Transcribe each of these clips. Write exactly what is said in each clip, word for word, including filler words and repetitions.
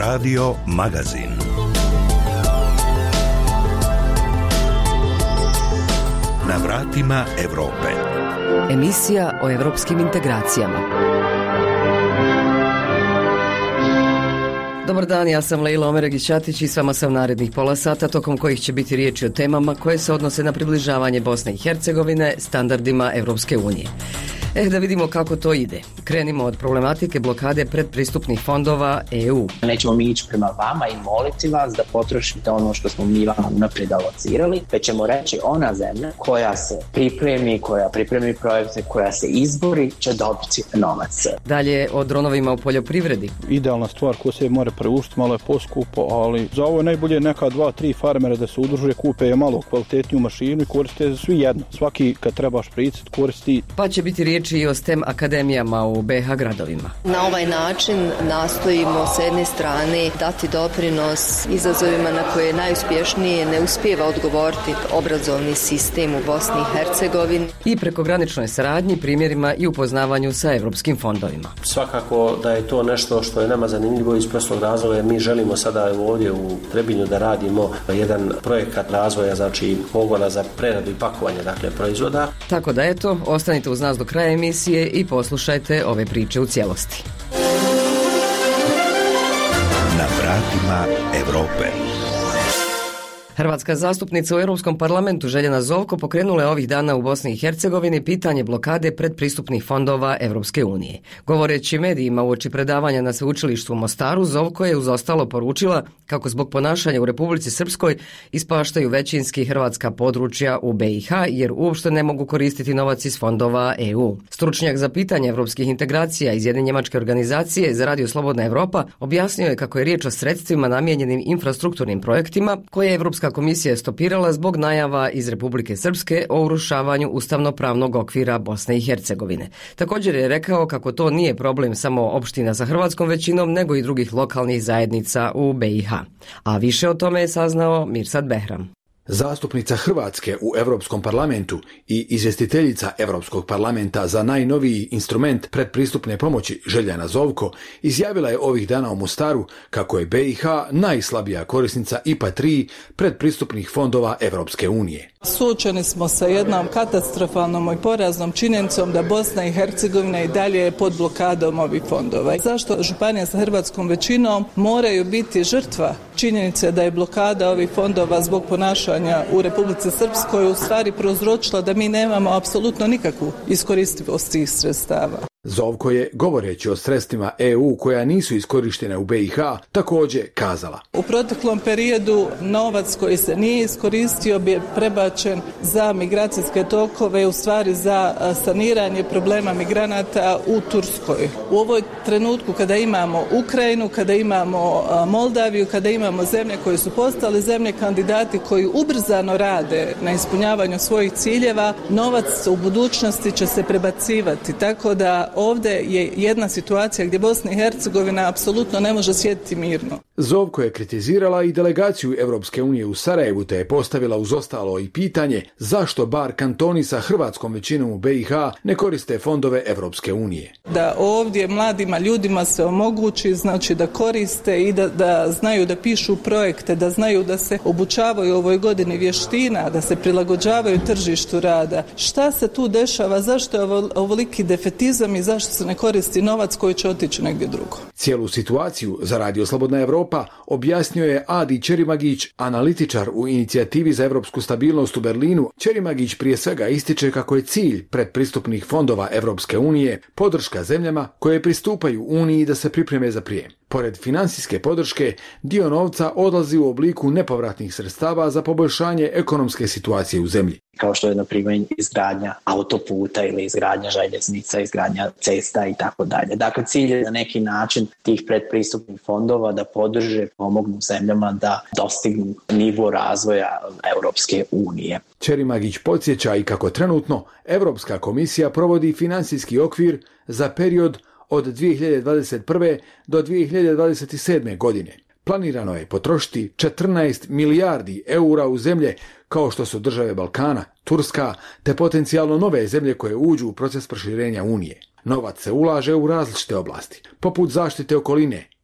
Radio Magazin. Na vratima Evrope. Emisija o evropskim integracijama. Dobar dan, ja sam Lejla Omeregić-Ćatić i s vama sam narednih pola sata, tokom kojih će biti riječi o temama koje se odnose na približavanje Bosne i Hercegovine standardima Evropske unije. Eh, da vidimo kako to ide. Krenimo od problematike blokade predpristupnih fondova E U. Nećemo mi ići prema vama i moliti vas da potrošite ono što smo mi vam naprijed alocirali, već ćemo reći ona zemlja koja se pripremi, koja pripremi projekte, koja se izbori, će dobiti novac. Dalje o dronovima u poljoprivredi. Idealna stvar ko se mora preuštiti, malo je poskupo, ali za ovo je najbolje neka dva, tri farmera da se udruže, kupe je malo kvalitetniju mašinu i koriste svi jedno. Svaki kad treba špricit koristi. Pa će biti riječi i o STEM akademijama u B iH gradovima. Na ovaj način nastojimo s jedne strane dati doprinos izazovima na koje najuspješnije ne uspijeva odgovoriti obrazovni sistem u Bosni i Hercegovini. I prekograničnoj saradnji, primjerima i upoznavanju sa evropskim fondovima. Svakako da je to nešto što je nama zanimljivo iz prostog razloga, jer mi želimo sada ovdje u Trebinju da radimo jedan projekat razvoja, znači pogona za preradu i pakovanje, dakle proizvoda. Tako da eto, ostanite uz nas do kraja emisije i poslušajte ove priče u cijelosti. Na vratima Evrope. Hrvatska zastupnica u Europskom parlamentu Željana Zovko pokrenula je ovih dana u Bosni i Hercegovini pitanje blokade predpristupnih fondova Evropske unije. Govoreći medijima uoči predavanja na sveučilištu u Mostaru, Zovko je uz ostalo poručila kako zbog ponašanja u Republici Srpskoj ispaštaju većinski hrvatska područja u B iH jer uopšte ne mogu koristiti novac iz fondova E U. Stručnjak za pitanje evropskih integracija iz jedne njemačke organizacije za Radio Slobodna Evropa objasnio je kako je riječ o sredstvima namijenjenim infrastrukturnim projektima koje je Evropska komisija je stopirala zbog najava iz Republike Srpske o urušavanju ustavno-pravnog okvira Bosne i Hercegovine. Također je rekao kako to nije problem samo opština sa hrvatskom većinom, nego i drugih lokalnih zajednica u B iH. A više o tome je saznao Mirsad Behram. Zastupnica Hrvatske u Europskom parlamentu i izvjestiteljica Europskog parlamenta za najnoviji instrument predpristupne pomoći Željana Zovko izjavila je ovih dana u Mostaru kako je B iH najslabija korisnica I P A tri predpristupnih fondova Europske unije. Suočeni smo sa jednom katastrofalnom i poraznom činjenicom da Bosna i Hercegovina i dalje je pod blokadom ovih fondova. Zašto županije sa hrvatskom većinom moraju biti žrtva činjenice da je blokada ovih fondova zbog ponašanja u Republici Srpskoj u stvari prouzročila da mi nemamo apsolutno nikakvu iskoristivost tih sredstava. Zovko je, govoreći o sredstvima E U koja nisu iskorištene u B iH, također kazala: U proteklom periodu novac koji se nije iskoristio bi prebačen za migracijske tokove, u stvari za saniranje problema migranata u Turskoj. U ovoj trenutku kada imamo Ukrajinu, kada imamo Moldaviju, kada imamo zemlje koje su postale zemlje kandidati koji ubrzano rade na ispunjavanju svojih ciljeva, novac u budućnosti će se prebacivati, tako da ovdje je jedna situacija gdje Bosna i Hercegovina apsolutno ne može sjediti mirno. Zovko je kritizirala i delegaciju Europske unije u Sarajevu te je postavila uz ostalo i pitanje zašto bar kantoni sa hrvatskom većinom u B iH ne koriste fondove Europske unije. Da ovdje mladima ljudima se omogući znači da koriste i da, da znaju da pišu projekte, da znaju da se obučavaju u ovoj godini vještina, da se prilagođavaju tržištu rada. Šta se tu dešava, zašto je ovo, ovoliki defetizam i zašto se ne koristi novac koji će otići negdje drugo? Cijelu situaciju za Radio Slobodna Evropa objasnio je Adi Čerimagić, analitičar u inicijativi za evropsku stabilnost u Berlinu. Čerimagić prije svega ističe kako je cilj predpristupnih fondova Evropske unije podrška zemljama koje pristupaju Uniji da se pripreme za prijem. Pored financijske podrške, dio novca odlazi u obliku nepovratnih sredstava za poboljšanje ekonomske situacije u zemlji. Kao što je, na primjer, izgradnja autoputa ili izgradnja željeznica, izgradnja cesta i tako dalje. Dakle, cilj je na neki način tih predpristupnih fondova da podrže, pomognu zemljama da dostignu nivo razvoja Europske unije. Čerimagić podsjeća i kako trenutno Europska komisija provodi financijski okvir za period od dvije hiljade dvadeset prve do dvije hiljade dvadeset sedme godine. Planirano je potrošiti četrnaest milijardi eura u zemlje kao što su države Balkana, Turska, te potencijalno nove zemlje koje uđu u proces proširenja Unije. Novac se ulaže u različite oblasti, poput zaštite okoline,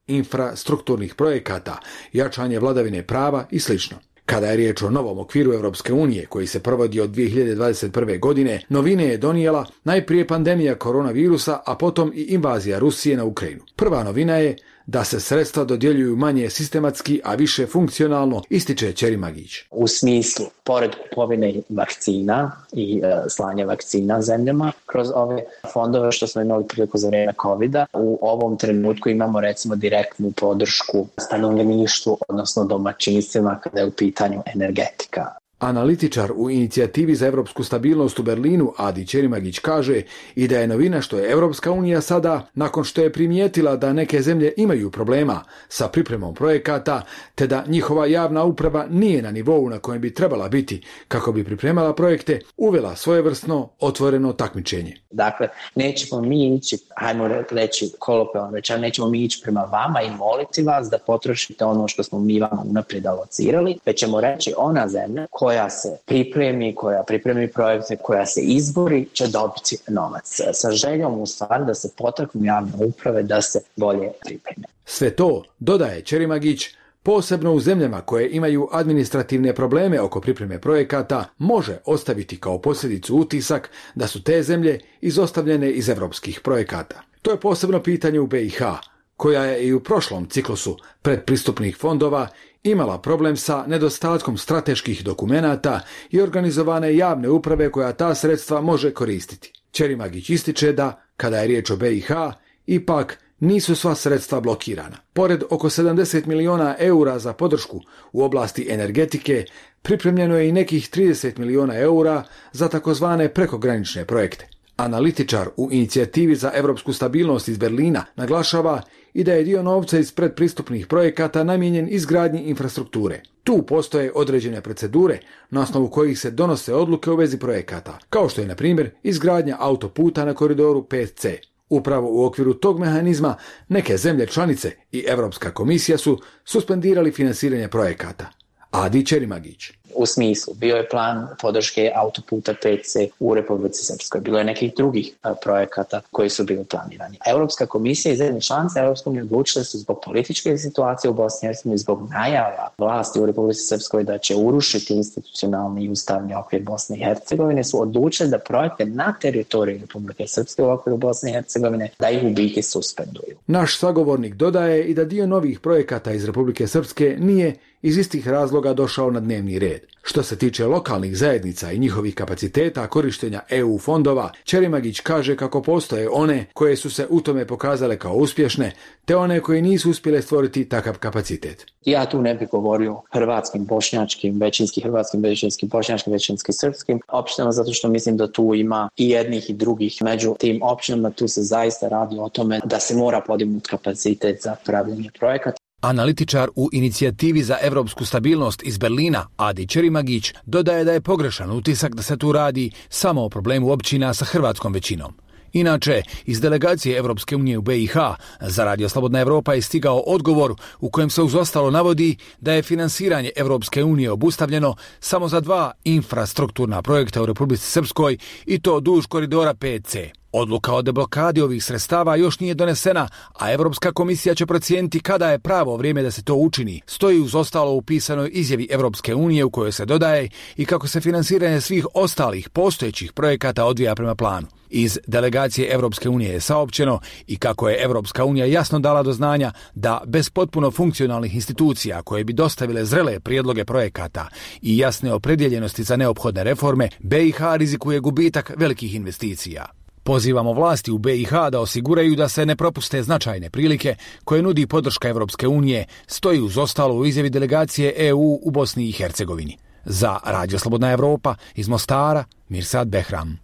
infrastrukturnih projekata, jačanje vladavine prava i slično. Kada je riječ o novom okviru Europske unije koji se provodi od dvije hiljade dvadeset prve. godine, novine je donijela najprije pandemija koronavirusa, a potom i invazija Rusije na Ukrajinu. Prva novina je da se sredstva dodjeljuju manje sistematski, a više funkcionalno, ističe Čerimagić. U smislu, pored kupovine vakcina i e, slanja vakcina zemljama, kroz ove fondove što smo imali priliku za vrijeme covida, u ovom trenutku imamo recimo direktnu podršku stanovništvu, odnosno domaćinstvima kada je u pitanju energetika. Analitičar u inicijativi za europsku stabilnost u Berlinu, Adi Čerimagić, kaže i da je novina što je Europska unija sada, nakon što je primijetila da neke zemlje imaju problema sa pripremom projekata, te da njihova javna uprava nije na nivou na kojem bi trebala biti kako bi pripremala projekte, uvela svojevrsno otvoreno takmičenje. Dakle, nećemo mi ići, hajmo reći kolokvijalno rečeno, nećemo mi ići prema vama i moliti vas da potrošite ono što smo mi vama unaprijed alocirali, već ćemo reći ona zemlja koja se pripremi, koja pripremi projekte, koja se izbori, će dobiti novac. Sa željom u stvari da se potaknu javne uprave da se bolje pripreme. Sve to, dodaje Čerimagić, posebno u zemljama koje imaju administrativne probleme oko pripreme projekata, može ostaviti kao posljedicu utisak da su te zemlje izostavljene iz europskih projekata. To je posebno pitanje u be i ha, koja je i u prošlom ciklusu predpristupnih fondova imala problem sa nedostatkom strateških dokumenata i organizovane javne uprave koja ta sredstva može koristiti. Čerimagić ističe da, kada je riječ o be i ha, ipak nisu sva sredstva blokirana. Pored oko sedamdeset milijuna eura za podršku u oblasti energetike, pripremljeno je i nekih trideset milijuna eura za takozvane prekogranične projekte. Analitičar u inicijativi za europsku stabilnost iz Berlina naglašava i da je dio novca iz predpristupnih projekata namijenjen izgradnji infrastrukture. Tu postoje određene procedure na osnovu kojih se donose odluke u vezi projekata, kao što je na primjer izgradnja autoputa na koridoru pet ce. Upravo u okviru tog mehanizma neke zemlje članice i Europska komisija su suspendirali finansiranje projekata. Adi Čerimagić. U smislu, bio je plan podrške autoputa pet ce u Republici Srpskoj. Bilo je nekih drugih a, projekata koji su bili planirani. Europska komisija i zemlje članice Europske unije odlučile su zbog političke situacije u Bosni i Hercegovini, zbog najava vlasti u Republici Srpskoj da će urušiti institucionalni i ustavni okvir Bosne i Hercegovine, su odlučile da projekte na teritoriji Republike Srpske u okviru Bosne i Hercegovine da ih u biti suspenduju. Naš sagovornik dodaje i da dio novih projekata iz Republike Srpske nije iz istih razloga došao na dnevni red. Što se tiče lokalnih zajednica i njihovih kapaciteta korištenja e u fondova, Čerimagić kaže kako postoje one koje su se u tome pokazale kao uspješne, te one koje nisu uspjele stvoriti takav kapacitet. Ja tu ne bih govorio hrvatskim, bošnjačkim, većinski hrvatskim, većinski bošnjačkim, većinski srpskim općinama, zato što mislim da tu ima i jednih i drugih. Među tim općinama tu se zaista radi o tome da se mora podignuti kapacitet za pravljenje projekata. Analitičar u inicijativi za europsku stabilnost iz Berlina, Adi Čerimagić, dodaje da je pogrešan utisak da se tu radi samo o problemu općina sa hrvatskom većinom. Inače, iz delegacije Europske unije u be i ha za Radio Slobodna Evropa je stigao odgovor u kojem se uz ostalo navodi da je finansiranje Europske unije obustavljeno samo za dva infrastrukturna projekta u Republici Srpskoj i to duž koridora pet ce. Odluka o deblokadi ovih sredstava još nije donesena, a Europska komisija će procijeniti kada je pravo vrijeme da se to učini, stoji uz ostalo u pisanoj izjavi Europske unije u kojoj se dodaje i kako se finansiranje svih ostalih postojećih projekata odvija prema planu. Iz delegacije Europske unije je saopćeno i kako je Europska unija jasno dala do znanja da bez potpuno funkcionalnih institucija koje bi dostavile zrele prijedloge projekata i jasne opredjeljenosti za neophodne reforme, be i ha rizikuje gubitak velikih investicija. Pozivamo vlasti u be i ha da osiguraju da se ne propuste značajne prilike koje nudi podrška Europske unije, stoji uz ostalo u izjavi delegacije e u u Bosni i Hercegovini. Za Radio Slobodna Evropa iz Mostara, Mirsad Behram.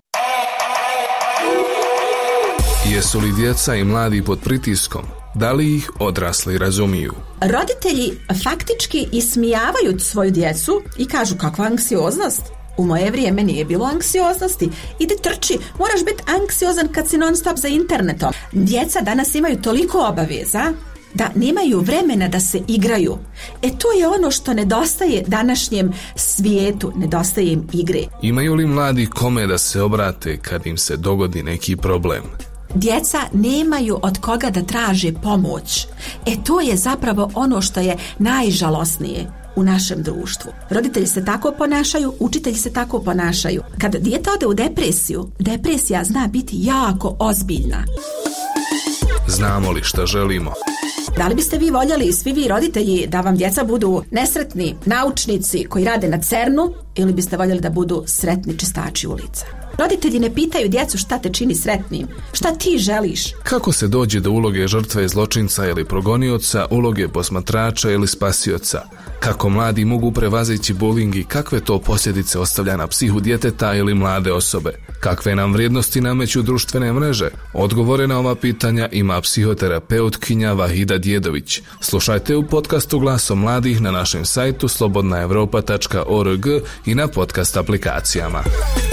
Jesu li djeca i mladi pod pritiskom? Da li ih odrasli razumiju? Roditelji faktički ismijavaju svoju djecu i kažu kakva anksioznost. U moje vrijeme nije bilo anksioznosti. Ide trči, moraš biti anksiozan kad si non stop za internetom. Djeca danas imaju toliko obaveza da nemaju vremena da se igraju. E to je ono što nedostaje današnjem svijetu, nedostaje im igre. Imaju li mladi kome da se obrate kad im se dogodi neki problem? Djeca nemaju od koga da traže pomoć. E to je zapravo ono što je najžalosnije u našem društvu. Roditelji se tako ponašaju, učitelji se tako ponašaju. Kad dijete ode u depresiju, depresija zna biti jako ozbiljna. Znamo li šta želimo? Da li biste vi voljeli, svi vi roditelji, da vam djeca budu nesretni naučnici koji rade na CERN-u ili biste voljeli da budu sretni čistači ulica? Roditelji ne pitaju djecu šta te čini sretnim, šta ti želiš. Kako se dođe do uloge žrtve, zločinca ili progonioca, uloge posmatrača ili spasioca? Kako mladi mogu prevazići bullying i kakve to posljedice ostavlja na psihu djeteta ili mlade osobe? Kakve nam vrijednosti nameću društvene mreže? Odgovore na ova pitanja ima psihoterapeutkinja Vahida Djedović. Slušajte u podcastu Glasom mladih na našem sajtu slobodna europa tačka org i na podcast aplikacijama.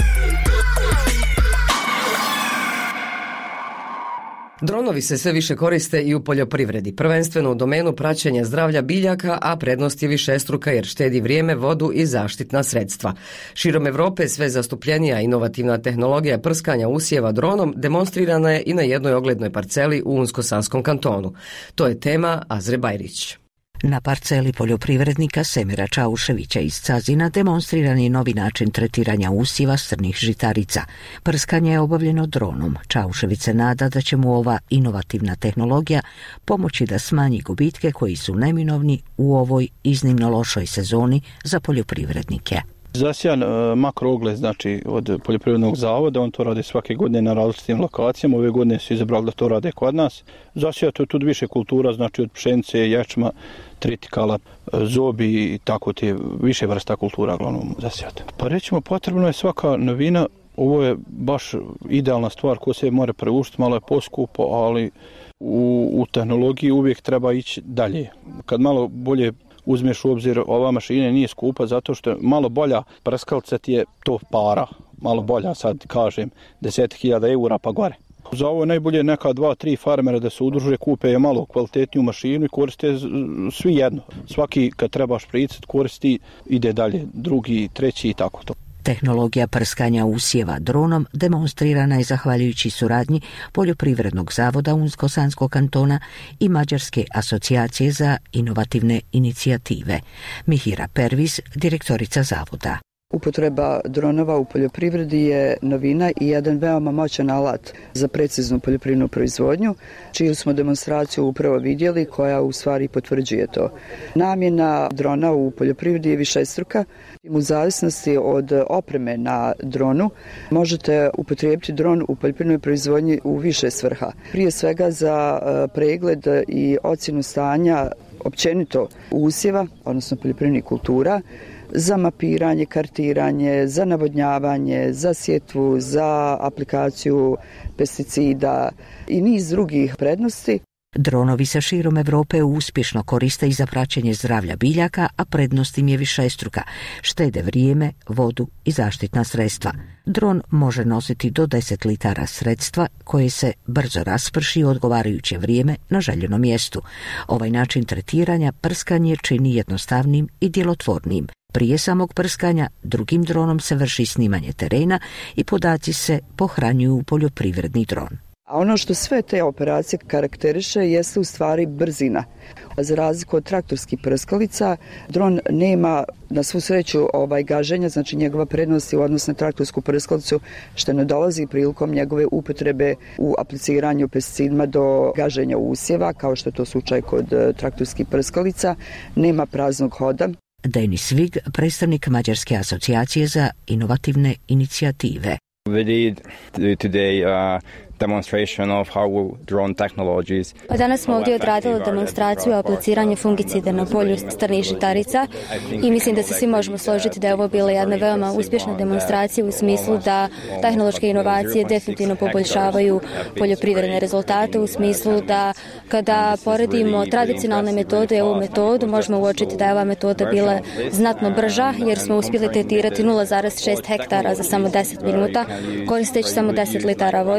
Dronovi se sve više koriste i u poljoprivredi, prvenstveno u domenu praćenja zdravlja biljaka, a prednost je višestruka jer štedi vrijeme, vodu i zaštitna sredstva. Širom Europe sve zastupljenija inovativna tehnologija prskanja usjeva dronom demonstrirana je i na jednoj oglednoj parceli u Unsko-Sanskom kantonu. To je tema Azre Bajrić. Na parceli poljoprivrednika Semira Čauševića iz Cazina demonstriran je novi način tretiranja usjeva strnih žitarica. Prskanje je obavljeno dronom. Čaušević se nada da će mu ova inovativna tehnologija pomoći da smanji gubitke koji su neminovni u ovoj iznimno lošoj sezoni za poljoprivrednike. Zasijan uh, makroogled, znači od poljoprivrednog zavoda, on to radi svake godine na različitim lokacijama, ove godine su izabrali da to rade kod nas. Zasijato je tu više kultura, znači od pšenice, ječma, tritikala, zobi i tako te više vrsta kultura glavnom zasijato. Pa rećemo, potrebno je svaka novina, ovo je baš idealna stvar koja se mora preuštiti, malo je poskupo, ali u, u tehnologiji uvijek treba ići dalje. Kad malo bolje uzmeš u obzir, ova mašina nije skupa zato što malo bolja prskalica ti je to para, malo bolja, sad kažem, deset hiljada eura pa gore. Za ovo je najbolje neka dva, tri farmera da se udruže, kupe je malo kvalitetniju mašinu i koriste svi jedno. Svaki kad trebaš pricet koristi, ide dalje, drugi, treći i tako to. Tehnologija prskanja usjeva dronom demonstrirana je zahvaljujući suradnji Poljoprivrednog zavoda Unsko-Sanskog kantona i Mađarske asocijacije za inovativne inicijative. Mihira Pervis, direktorica zavoda. Upotreba dronova u poljoprivredi je novina i jedan veoma moćan alat za preciznu poljoprivrednu proizvodnju, čiju smo demonstraciju upravo vidjeli, koja u stvari potvrđuje to. Namjena drona u poljoprivredi je višestruka. U zavisnosti od opreme na dronu možete upotrijebiti dron u poljoprivrednoj proizvodnji u više svrha. Prije svega za pregled i ocjenu stanja općenito usjeva, odnosno poljoprivrednih kultura, za mapiranje, kartiranje, za navodnjavanje, za sjetvu, za aplikaciju pesticida i niz drugih prednosti. Dronovi se širom Europe uspješno koriste i za praćenje zdravlja biljaka, a prednost im je višestruka. Štede vrijeme, vodu i zaštitna sredstva. Dron može nositi do deset litara sredstva koje se brzo rasprši u odgovarajuće vrijeme na željenom mjestu. Ovaj način tretiranja prskanje čini jednostavnim i djelotvornim. Prije samog prskanja drugim dronom se vrši snimanje terena i podaci se pohranjuju u poljoprivredni dron. A ono što sve te operacije karakteriše jeste u stvari brzina. Za razliku od traktorskih prskalica, dron nema na svu sreću ovaj gaženja, znači njegova prednost je u odnosu na traktorsku prskalicu što ne dolazi prilikom njegove upotrebe u apliciranju pesticidima do gaženja usjeva, kao što je to slučaj kod traktorskih prskalica, nema praznog hoda. Denis Vig, predstavnik Mađarske asocijacije za inovativne inicijative. We did today uh, demonstration of how drone technologies. Danas smo ovdje odradili demonstraciju o apliciranju fungicida na polju strnih žitarica i mislim da se svi možemo složiti da je ovo bila jedna veoma uspješna demonstracija u smislu da tehnološke inovacije definitivno poboljšavaju poljoprivredne rezultate, u smislu da kada poredimo tradicionalne metode i ovu metodu možemo uočiti da je ova metoda bila znatno brža jer smo uspjeli tretirati nula zarez šest hektara za samo deset minuta koristeći samo deset litara vode,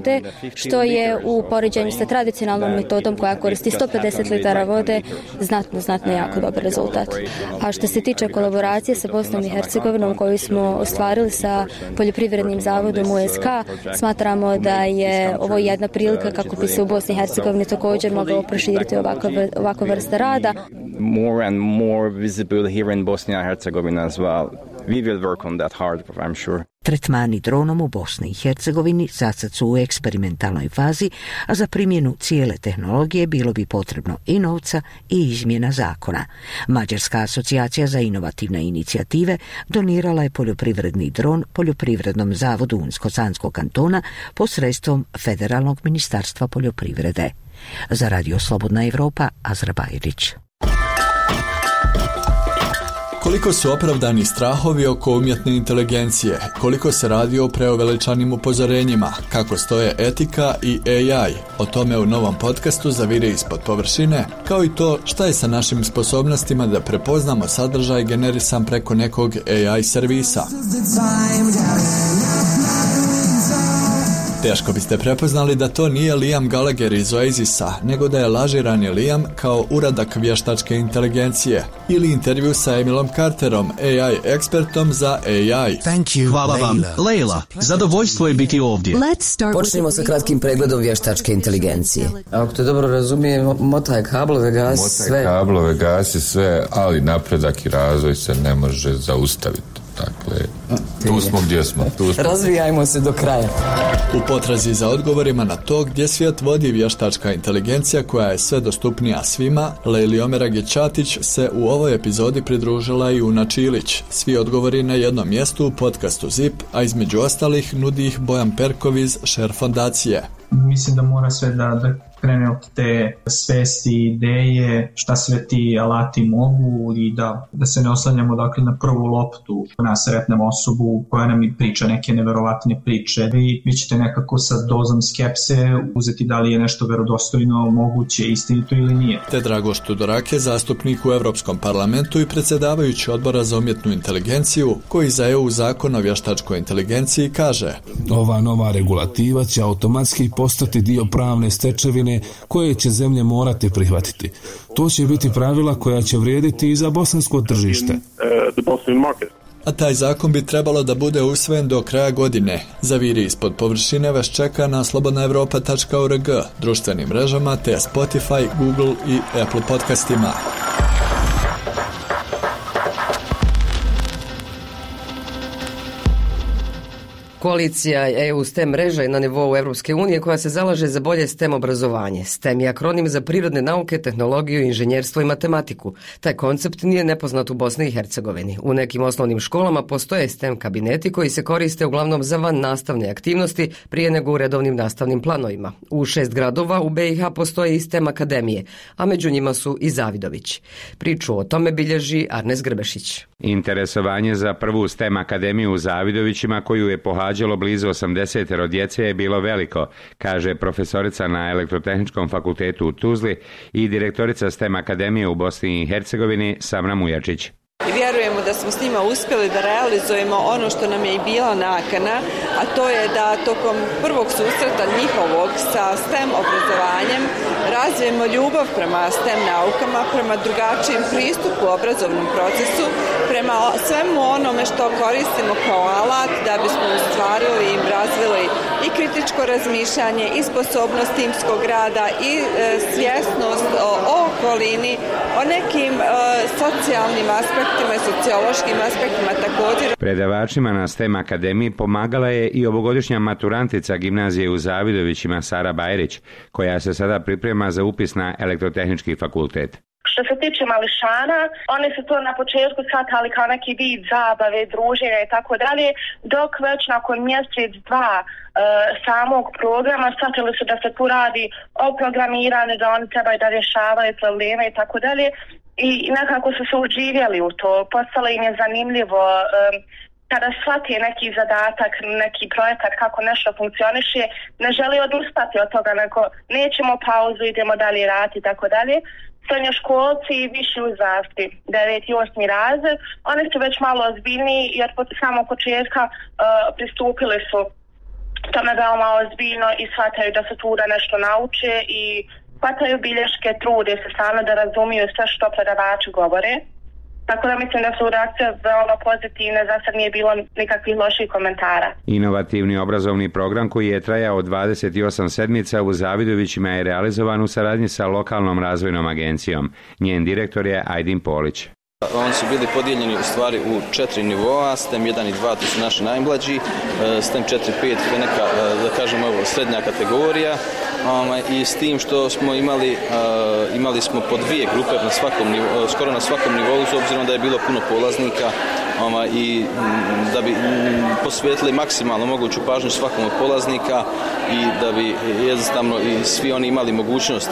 što je u poređenju sa tradicionalnom metodom koja koristi sto pedeset litara vode znatno, znatno jako dobar rezultat. A što se tiče kolaboracije sa Bosnom i Hercegovinom koju smo ostvarili sa Poljoprivrednim zavodom U S K, smatramo da je ovo jedna prilika kako bi se u Bosni i Hercegovini također moglo proširiti ovakva, ovakva vrsta rada. More and more visible here in Bosnia and Herzegovina as well. We will work on that hard, I'm sure. Tretmani dronom u Bosni i Hercegovini sad su u eksperimentalnoj fazi, a za primjenu cijele tehnologije bilo bi potrebno i novca i izmjena zakona. Mađarska asocijacija za inovativne inicijative donirala je poljoprivredni dron Poljoprivrednom zavodu Unsko-Sanskog kantona posredstvom Federalnog ministarstva poljoprivrede. Za Radio Slobodna Evropa, Azra Bajrić. Koliko su opravdani strahovi oko umjetne inteligencije, koliko se radi o preuveličanim upozorenjima, kako stoje etika i A I, o tome u novom podcastu Zavire ispod površine, kao i to šta je sa našim sposobnostima da prepoznamo sadržaj generisan preko nekog A I servisa. Teško biste prepoznali da to nije Liam Gallagher iz Oasisa, nego da je lažirani Liam kao uradak vještačke inteligencije ili intervju sa Emilom Carterom, A I ekspertom za A I. Thank you, Hvala vam. Leila, zadovoljstvo je biti ovdje. Počnemo sa kratkim pregledom vještačke inteligencije. Ako te dobro razumijem, motaj kablove, gasi sve. Motaj kablove, gasi sve, ali napredak i razvoj se ne može zaustaviti. Dakle, tu smo gdje smo. Tu smo. Razvijajmo se do kraja. U potrazi za odgovorima na to gdje svijet vodi vještačka inteligencija koja je sve dostupnija svima, Leili Omerage-Ćatić se u ovoj epizodi pridružila i Una Čilić. Svi odgovori na jednom mjestu u podcastu Zip, a između ostalih nudi ih Bojan Perkov iz Share fondacije. Mislim da mora sve da, da krene od te svesti, ideje, šta sve ti alati mogu i da, da se ne oslanjamo dakle na prvu loptu, na sretnem osobu koja nam i priča neke neverovatne priče. Vi, vi ćete nekako sa dozom skepse uzeti da li je nešto verodostojno, moguće, istinito ili nije. Te Dragoš Tudorake, zastupnik u Europskom parlamentu i predsjedavajući odbora za umjetnu inteligenciju, koji za E U zakon o vještačkoj inteligenciji kaže: Ova nova regulativa će automatski postati dio pravne stečevine koje će zemlje morati prihvatiti. To će biti pravila koja će vrijediti i za bosansko tržište. A taj zakon bi trebalo da bude usvojen do kraja godine. Zaviri ispod površine vas čeka na slobodna evropa tačka org, društvenim mrežama te Spotify, Google i Apple podcastima. Koalicija E U STEM mreža je na nivou Europske unije koja se zalaže za bolje STEM obrazovanje. STEM je akronim za prirodne nauke, tehnologiju, inženjerstvo i matematiku. Taj koncept nije nepoznat u Bosni i Hercegovini. U nekim osnovnim školama postoje STEM kabineti koji se koriste uglavnom za van nastavne aktivnosti prije nego u redovnim nastavnim planovima. U šest gradova u B i H postoje i STEM akademije, a među njima su i Zavidović. Priču o tome bilježi Arnes Grbešić. Interesovanje za prvu STEM akademiju u Zavidovićima, koju je pohađalo blizu osamdeset djece, je bilo veliko, kaže profesorica na Elektrotehničkom fakultetu u Tuzli i direktorica STEM akademije u Bosni i Hercegovini Samra Mujačić. I vjerujemo da smo s njima uspjeli da realizujemo ono što nam je i bila nakana, a to je da tokom prvog susreta njihovog sa STEM obrazovanjem razvijemo ljubav prema STEM naukama, prema drugačijem pristupu obrazovnom procesu, prema svemu onome što koristimo kao alat da bismo ostvarili i razvili i kritičko razmišljanje, i sposobnost timskog rada, i e, svjesnost o, o okolini, o nekim e, socijalnim aspektima i sociološkim aspektima također. Predavačima na STEM akademiji pomagala je i ovogodišnja maturantica gimnazije u Zavidovićima Sara Bajrić, koja se sada priprema za upis na Elektrotehnički fakultet. Što se tiče mališana, oni su to na početku shvatali kao neki vid zabave, druženja i tako dalje, dok već nakon mjesec, dva e, samog programa shvatili su da se tu radi o programiranju, da oni trebaju da rješavaju probleme i tako dalje. I nekako su se uživjeli u to, postalo im je zanimljivo e, kada shvati neki zadatak, neki projekat, kako nešto funkcioniše, ne želi odustati od toga, nego nećemo pauzu, idemo dalje raditi i tako dalje. Srednjoškolci i viši uzrasti, deveti i osmi razred, oni su već malo ozbiljniji jer od samog početka uh, pristupili su tome veoma ozbiljno i shvataju da se tu da nešto nauče i hvataju bilješke, trude se stalno da razumiju sve što predavači govore. Tako da mislim da su reakcije veoma pozitivne, za sad nije bilo nikakvih loših komentara. Inovativni obrazovni program koji je trajao dvadeset osam sedmica u Zavidovićima je realizovan u saradnji sa lokalnom razvojnom agencijom. Njen direktor je Ajdin Polić. Oni su bili podijeljeni u stvari u četiri nivoa, STEM jedan i dva to su naši najmlađi, STEM četiri i pet je neka, da kažemo, srednja kategorija i s tim što smo imali, imali smo po dvije grupe na svakom nivou, skoro na svakom nivou, s obzirom da je bilo puno polaznika i da bi posvetili maksimalno moguću pažnju svakom od polaznika i da bi jednostavno i svi oni imali mogućnost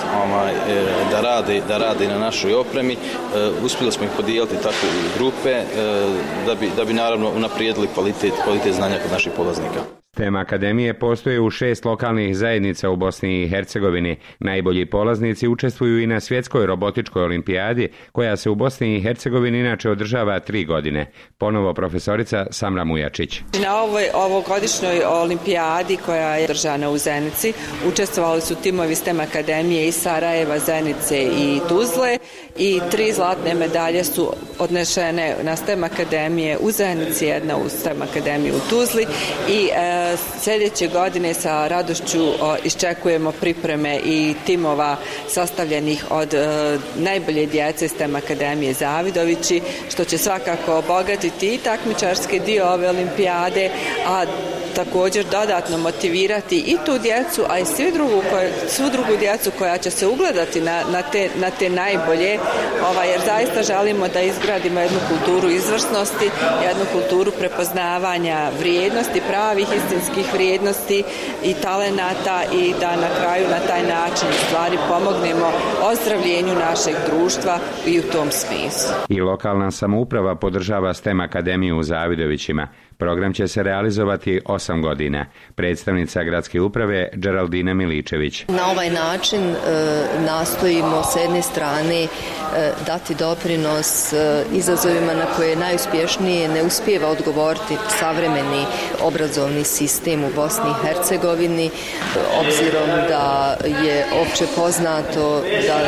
da rade, da rade na našoj opremi. Uspjeli smo ih podijeliti tako u grupe da bi, da bi naravno unaprijedili kvalitet, kvalitet znanja kod naših polaznika. STEM akademije postoje u šest lokalnih zajednica u Bosni i Hercegovini. Najbolji polaznici učestvuju i na svjetskoj robotičkoj olimpijadi, koja se u Bosni i Hercegovini inače održava tri godine. Ponovo profesorica Samra Mujačić. Na ovoj ovogodišnjoj olimpijadi koja je održana u Zenici učestvovali su timovi STEM akademije iz Sarajeva, Zenice i Tuzle i tri zlatne medalje su odnešene na STEM akademije u Zenici, jedna u STEM akademiju u Tuzli i e, sljedeće godine sa radošću iščekujemo pripreme i timova sastavljenih od najbolje djece STEM akademije Zavidovići, što će svakako obogatiti i takmičarski dio ove olimpijade, a također dodatno motivirati i tu djecu, a i svu drugu, svu drugu djecu koja će se ugledati na, na, te, na te najbolje, ovaj, jer zaista želimo da izgradimo jednu kulturu izvrsnosti, jednu kulturu prepoznavanja vrijednosti, pravih istinskih vrijednosti i talenata i da na kraju na taj način stvari pomognemo ozdravljenju našeg društva i u tom smislu. I lokalna samouprava podržava STEM akademiju u Zavidovićima. Program će se realizovati osam godina. Predstavnica gradske uprave Đeraldina Miličević. Na ovaj način e, nastojimo s jedne strane e, dati doprinos e, izazovima na koje najuspješnije ne uspijeva odgovoriti savremeni obrazovni sistem u Bosni i Hercegovini, e, obzirom da je opće poznato da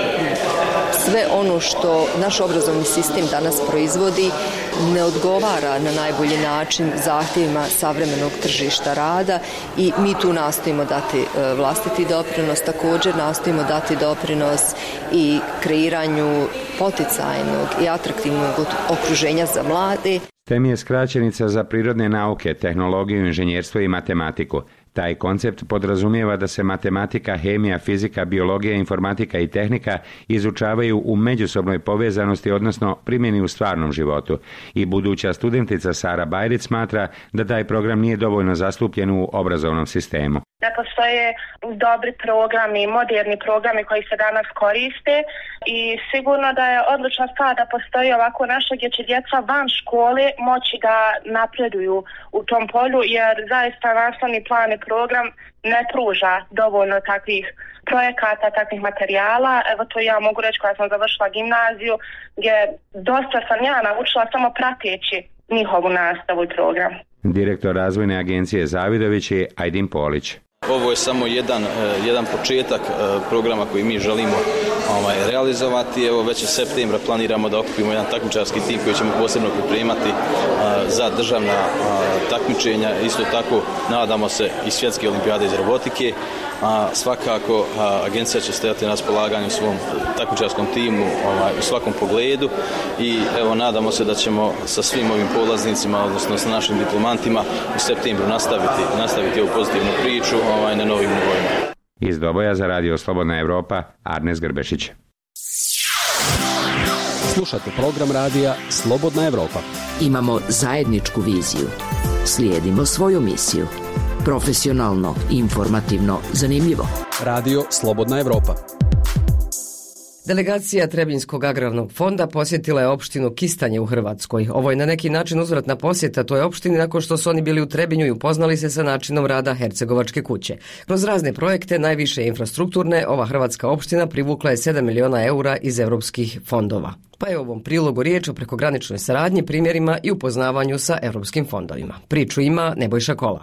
sve ono što naš obrazovni sistem danas proizvodi ne odgovara na najbolji način zahtjevima savremenog tržišta rada i mi tu nastojimo dati vlastiti doprinos, također nastojimo dati doprinos i kreiranju poticajnog i atraktivnog okruženja za mlade. STEM je skraćenica za prirodne nauke, tehnologiju, inženjerstvo i matematiku. Taj koncept podrazumijeva da se matematika, hemija, fizika, biologija, informatika i tehnika izučavaju u međusobnoj povezanosti, odnosno primjeni u stvarnom životu. I buduća studentica Sara Bajrić smatra da taj program nije dovoljno zastupljen u obrazovnom sistemu. Da postoje dobri programi, moderni programi koji se danas koriste i sigurno da je odlična stvar da postoji ovako nešto gdje će djeca van škole moći da napreduju u tom polju, jer zaista nastavni plan i program ne pruža dovoljno takvih projekata, takvih materijala. Evo to ja mogu reći koja sam završila gimnaziju, gdje dosta sam ja naučila samo prateći njihovu nastavu i program. Direktor razvojne agencije Zavidović je Ajdin Polić. Ovo je samo jedan, jedan početak programa koji mi želimo ovaj, realizovati. Evo već u septembra planiramo da okupimo jedan takmičarski tim koji ćemo posebno pripremati a, za državna a, takmičenja. Isto tako nadamo se i svjetske olimpijade iz robotike. A, svakako a, agencija će stajati na raspolaganju svom takmičarskom timu ovaj, u svakom pogledu i evo nadamo se da ćemo sa svim ovim polaznicima, odnosno sa našim diplomantima u septembru nastaviti, nastaviti ovu pozitivnu priču ovaj, na novim nivoima. Iz Doboja za Radio Slobodna Evropa, Arnes Grbešić. Slušate program radija Slobodna Evropa. Imamo zajedničku viziju. Slijedimo svoju misiju. Profesionalno, informativno, zanimljivo. Radio Slobodna Evropa. Delegacija Trebinjskog agrarnog fonda posjetila je opštinu Kistanje u Hrvatskoj. Ovo je na neki način uzvratna posjeta toj opštini nakon što su oni bili u Trebinju i upoznali se sa načinom rada Hercegovačke kuće. Kroz razne projekte, najviše infrastrukturne, ova hrvatska opština privukla je sedam miliona eura iz europskih fondova. Pa je u ovom prilogu riječ o prekograničnoj saradnji, primjerima i upoznavanju sa europskim fondovima. Priču ima Nebojša Kolak.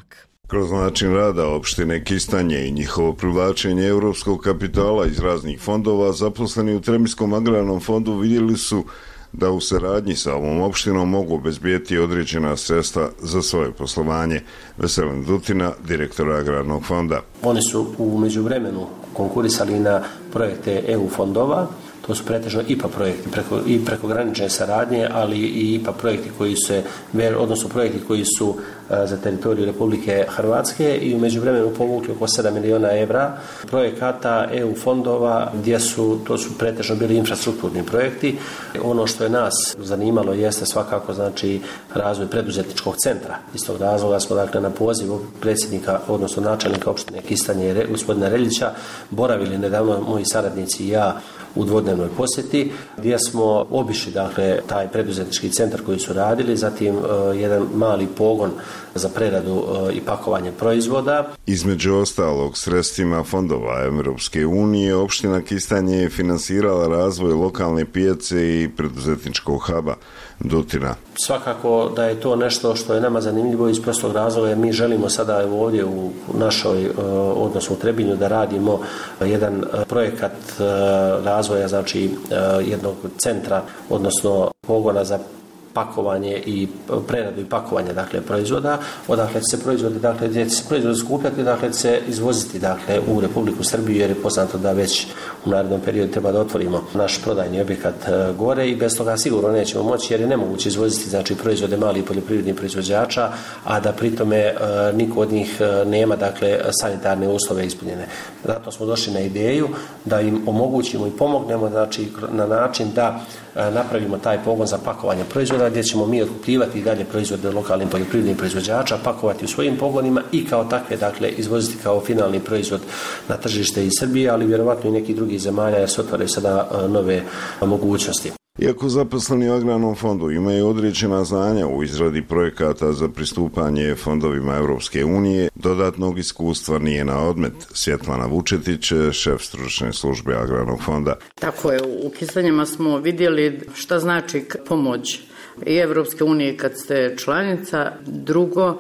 Kroz način rada opštine Kistanje i njihovo privlačenje europskog kapitala iz raznih fondova, zaposleni u Tremijskom agrarnom fondu vidjeli su da u saradnji sa ovom opštinom mogu obezbijeti određena sredstva za svoje poslovanje. Veselin Dutina, direktor agrarnog fonda. Oni su u međuvremenu konkurisali na projekte E U fondova. To su pretežno I P A projekti preko, i prekogranične saradnje, ali i I P A projekti koji se, odnosno projekti koji su a, za teritoriju Republike Hrvatske i u međuvremenu povukli oko sedam miliona evra projekata E U fondova gdje su, to su pretežno bili infrastrukturni projekti. Ono što je nas zanimalo jeste svakako znači razvoj preduzetničkog centra. Iz tog razloga smo dakle na poziv predsjednika, odnosno načelnika opštine Kistanje, gospodina Reljića, boravili nedavno moji saradnici i ja u dvodnevnoj posjeti gdje smo obišli dakle taj preduzetnički centar koji su radili, zatim uh, jedan mali pogon za preradu uh, i pakovanje proizvoda. Između ostalog sredstvima fondova Europske unije opština Kistanje je finansirala razvoj lokalne pijace i preduzetničkog huba Dutina. Svakako da je to nešto što je nama zanimljivo iz prostog razloga jer mi želimo sada ovdje u našoj, uh, odnosno u Trebinju da radimo jedan uh, projekat uh, razvoja znači uh, jednog centra, odnosno pogona za pakovanje i preradu i pakovanje dakle proizvoda, odakle će se proizvodi dakle gdje će se proizvodi skupljati, dakle će se izvoziti dakle u Republiku Srbiju jer je poznato da već u narednom periodu treba da otvorimo naš prodajni objekat uh, gore i bez toga sigurno nećemo moći jer je nemoguće izvoziti znači proizvode malih poljoprivrednih proizvođača, a da pritome uh, niko od njih uh, nema dakle sanitarne uslove ispunjene. Zato smo došli na ideju da im omogućimo i pomognemo znači na način da uh, napravimo taj pogon za pakovanje proizvoda gdje ćemo mi otkupljivati i dalje proizvode lokalnim poljoprivrednih proizvođača, pakovati u svojim pogonima i kao takve dakle izvoziti kao finalni proizvod na tržište iz Srbije, ali vjerovatno i nekih drugih zemalja jer se otvaraju sada nove mogućnosti. Iako zaposleni u agrarnom fondu imaju određena znanja u izradi projekata za pristupanje fondovima Europske unije, dodatnog iskustva nije na odmet. Svjetlana Vučetić, šef stručne službe agrarnog fonda. Tako je, u Kistanjima smo vidjeli šta znači pomoć i Evropske unije kad ste članica. Drugo,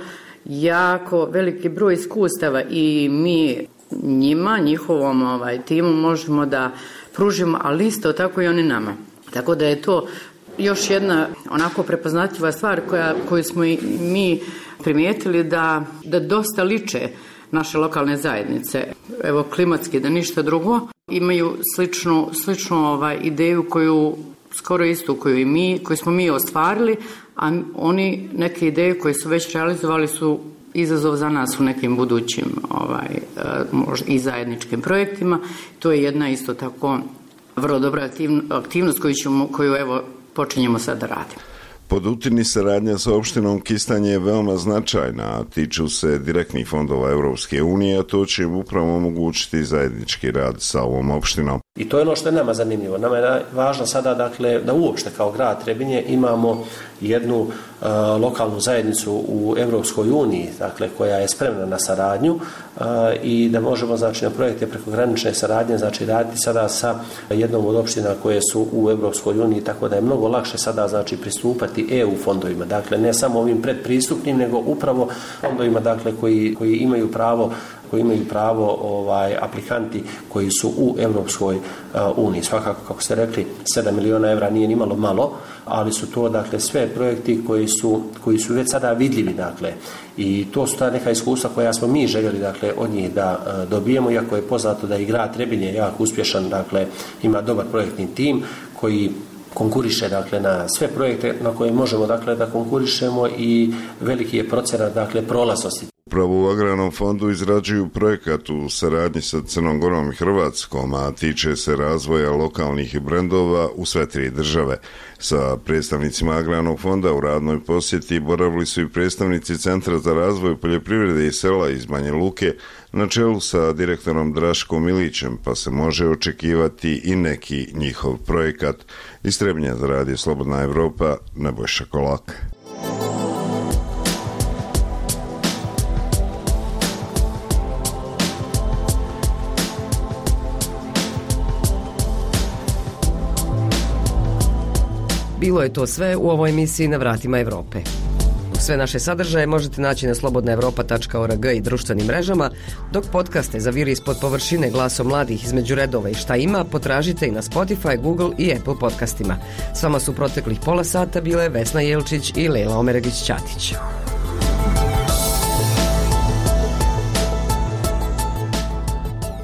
jako veliki broj iskustava i mi njima, njihovom ovaj, timu možemo da pružimo, ali isto tako i oni nama. Tako da je to još jedna onako prepoznatljiva stvar koja, koju smo i mi primijetili da, da dosta liče naše lokalne zajednice. Evo klimatski da ništa drugo. Imaju sličnu, sličnu ovaj, ideju koju skoro istu koju i mi, koju smo mi ostvarili, a oni neke ideje koje su već realizovali su izazov za nas u nekim budućim ovaj, i zajedničkim projektima. To je jedna isto tako vrlo dobra aktivnost koju, ćemo, koju evo počinjemo sad da radimo. Po Dutini saradnja sa opštinom Kistanje je veoma značajna, a tiču se direktnih fondova Europske unije, a to će im upravo omogućiti zajednički rad sa ovom opštinom. I to je ono što je nama zanimljivo. Nama je važno sada dakle, da uopšte kao grad Trebinje imamo jednu uh, lokalnu zajednicu u Europskoj uniji, dakle, koja je spremna na saradnju uh, i da možemo znači, na projekte prekogranične saradnje znači, raditi sada sa jednom od opština koje su u Europskoj uniji, tako da je mnogo lakše sada znači, pristupati E U fondovima. Dakle, ne samo ovim predpristupnim, nego upravo fondovima dakle, koji, koji imaju pravo koji imaju pravo ovaj, aplikanti koji su u Europskoj uh, uniji. Svakako, kako ste rekli, sedam miliona evra nije ni malo malo, ali su to dakle, sve projekti koji su, koji su već sada vidljivi. Dakle, i to su ta neka iskustva koja smo mi željeli dakle, od njih da uh, dobijemo, iako je poznato da i grad Trebinje jako uspješan, dakle, ima dobar projektni tim koji konkuriše dakle, na sve projekte na koje možemo dakle, da konkurišemo i veliki je procenat dakle, prolaznosti. Upravo u agrarnom fondu izrađuju projekat u saradnji sa Crnom Gorom i Hrvatskom, a tiče se razvoja lokalnih brendova u sve tri države. Sa predstavnicima agrarnog fonda u radnoj posjeti boravili su i predstavnici Centra za razvoj poljoprivrede i sela iz Banja Luke na čelu sa direktorom Draškom Milićem, pa se može očekivati i neki njihov projekat. Iz Trebinja za radio Slobodna Evropa, Nebojša Kolak. Bilo je to sve u ovoj emisiji Na vratima Evrope. Sve naše sadržaje možete naći na slobodna evropa tačka org i društvenim mrežama, dok podcaste za Viri ispod površine, glasom mladih između redova i šta ima potražite i na Spotify, Google i Apple podcastima. S vama su proteklih pola sata bile Vesna Jelčić i Lejla Omeregić-Ćatić.